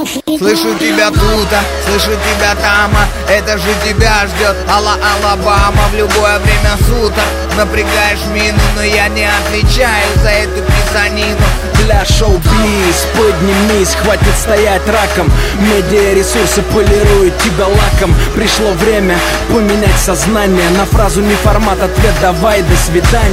Слышу тебя тут, слышу тебя там, это же тебя ждет Алабама в любое время суток. Напрягаешь мину, но я не отвечаю за эту писанину. Бля, шоу-биз, поднимись, хватит стоять раком. Медиаресурсы полируют тебя лаком. Пришло время поменять сознание на фразу не формат, ответ давай, до свидания.